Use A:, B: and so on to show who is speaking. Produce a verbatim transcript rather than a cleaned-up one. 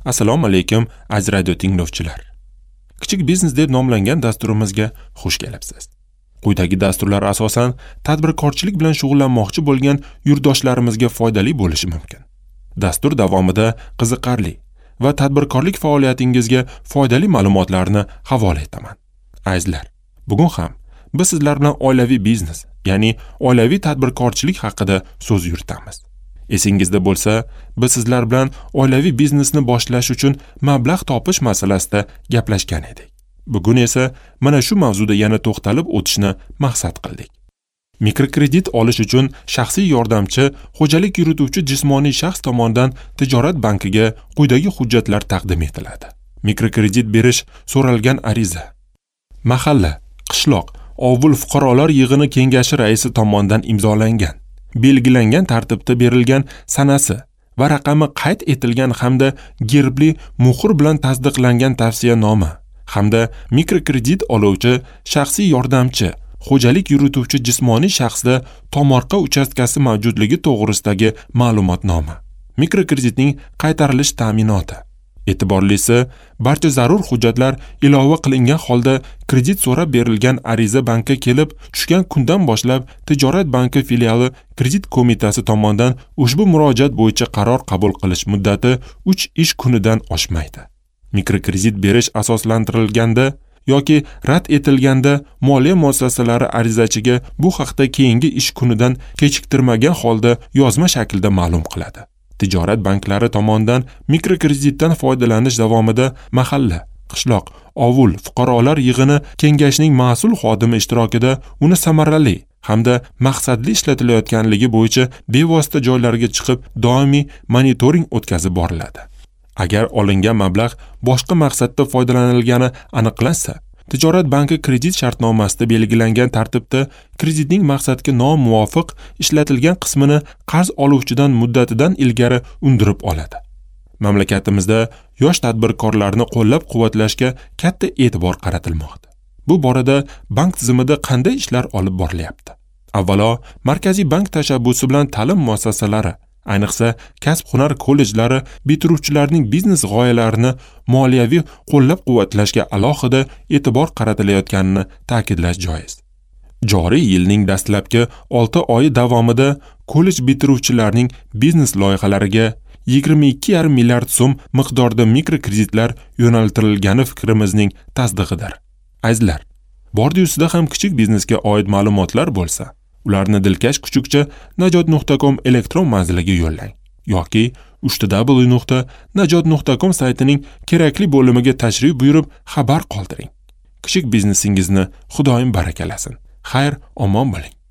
A: Assalomu alaykum aziz radio tinglovchilar. Kichik biznes deb nomlangan dasturimizga xush kelibsiz. Quyidagi dasturlar asosan tadbirkorchilik bilan shug'ullanmoqchi bo'lgan yurtdoshlarimizga foydali bo'lishi mumkin. Dastur davomida qiziqarli va tadbirkorlik faoliyatingizga foydali ma'lumotlarni havola etaman. Azizlar, bugun ham biz sizlar bilan oilaviy biznes, ya'ni oilaviy tadbirkorchilik haqida so'z yuritamiz. Esingizda bo'lsa, biz sizlar bilan oilaviy biznesni boshlash uchun mablag' topish masalasida gaplashgan edik. Bugun esa mana shu mavzuda yana to'xtalib o'tishni maqsad qildik. Mikrokredit olish uchun shaxsiy yordamchi, xo'jalik yurituvchi jismoniy shaxs tomonidan tijorat bankiga quyidagi hujjatlar taqdim etiladi. Mikrokredit berish so'ralgan ariza. Mahalla, qishloq, ovul fuqarolar yig'ini kengashi raisi tomonidan imzolangan, belgilangan tartibda berilgan sanasi va raqami qayd etilgan hamda gerbli muhr bilan tasdiqlangan tavsiyanoma hamda mikrokredit oluvchi shaxsiy yordamchi, xo'jalik yurituvchi jismoniy shaxsda tomorqa uchastkasi mavjudligi to'g'risidagi ma'lumotnoma. Mikrokreditning qaytarilish ta'minoti. E'tiborlisi, barcha zarur hujjatlar ilova qilingan holda kredit so'rab berilgan ariza bankka kelib tushgan kundan boshlab tijorat banki filiali kredit qo'mitasi tomonidan ushbu murojaat bo'yicha qaror qabul qilish muddati uch ish kunidan oshmaydi. Mikrokredit berish asoslantirilganda yoki rad etilganda moliya muassasalari arizachiga bu haqda keyingi ish kunidan kechiktirmagan holda yozma shaklda ma'lum qiladi. Tijorat banklari tomonidan mikrokreditdan foydalanish davomida mahalla, qishloq, ovul fuqarolar yig'ini kengashining mas'ul xodimi ishtirokida uni samarali hamda maqsadli ishlatilayotganligi bo'yicha bevosita joylarga chiqib doimiy monitoring o'tkazib boriladi. Agar olingan mablag' boshqa maqsadda foydalanilgani aniqlansa, tijorat banki kredit shartnomasida belgilangan tartibda kreditning maqsadga nomuvofiq ishlatilgan qismini qarz oluvchidan muddatidan ilgari undirib oladi. Mamlakatimizda yosh tadbirkorlarni qo'llab-quvvatlashga katta e'tibor qaratilmoqda. Bu borada bank tizimida qanday ishlar olib borilyapti? Avvalo, Markaziy bank tashabbusi bilan ta'lim muassasalari, ayniqsa kasb-hunar kollejlari bitiruvchilarining biznes g'oyalarini moliyaviy qo'llab-quvvatlashga alohida e'tibor qaratilayotganini ta'kidlash joiz. Joriy yilning dastlabki olti oyi davomida kollej bitiruvchilarining biznes loyihalariga yigirma ikki yarim milliard so'm miqdorida mikrokreditlar yo'naltirilgani fikrimizning tasdig'idir. Azizlar, bordi ustida ham kichik biznesga oid ma'lumotlar bo'lsa, ularni dilkash kuchukcha najot nuqta com elektron manziliga yo'llang yoki uch w nuqta najot nuqta com saytining kerakli bo'limiga tashrif buyurib xabar qoldiring. Kichik biznesingizni Xudoyim barakalasin. Xayr, omon bo'ling.